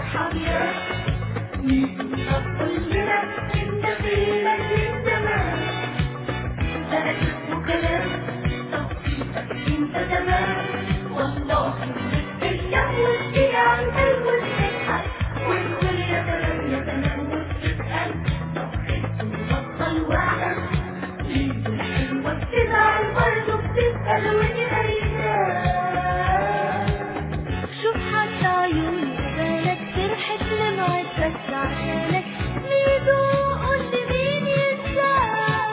ارحم يا ميدو، طب قولنا انت فينك من زمان، بقى اسمه كلام توصيفك انت تمام. والله الايام والدنيا عن قلب وتضحك وتقول يا سلام يا سلام وتسأل لو خفت وبطل وعقل. ميدو الحلوة بتزعل برضه بتسأل وتقيمها. شوف حتى عيوني وبالك فرحت لمعت بس عشانك ميدو، قول لي مين ينساك.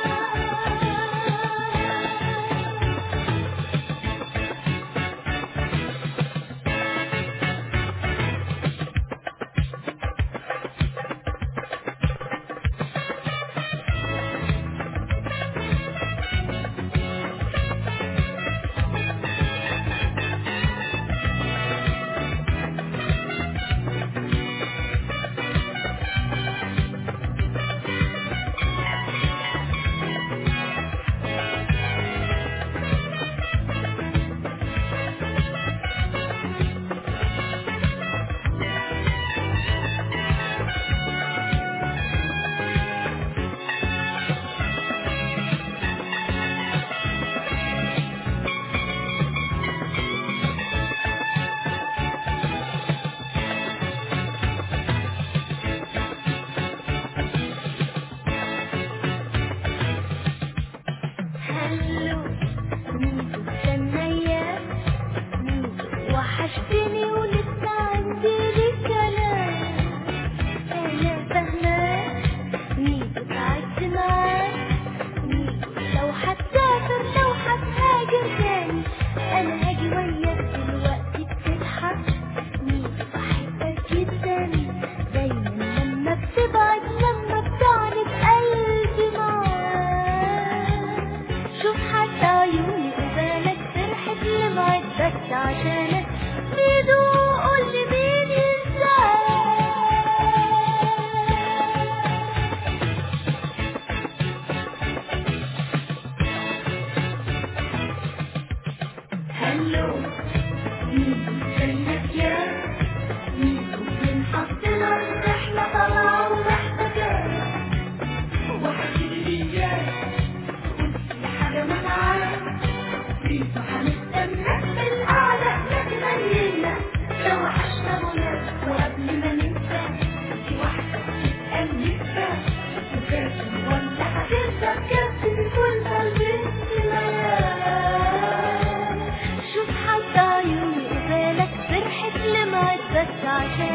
هلو ميدو استنياك ميدو، وحشتني ولسه عندي ليك كلام. انا فاهماك ميدو، تعبت معاك ميدو، لو هتسافر لو هتهاجر تاني انا هاجي وياك دلوقتي بتضحك ميدو، بحبك جدا دايما لما بتبعد لما بتعرف قلبي معاك. شوف حتى عيوني وبالك فرحت لمعت بس عشانك ميدو، قول لي مين ينساك. هلو ميدو ازيك يا ميدو، بنحطنا الرحلة طالعة ومحتاجاك، وحكيلي اياك قولي حاجة منعاك. ميدو هنستناك في القعدة هناك ملينا، لو وحشنا هناك وقبل ما ننسى في واحدة بتسأل لسه وفاكر ولا هتنسى بجد بكل البنت معاك. شوف حتى عيوني وبالك فرحت لمعت بس عشانك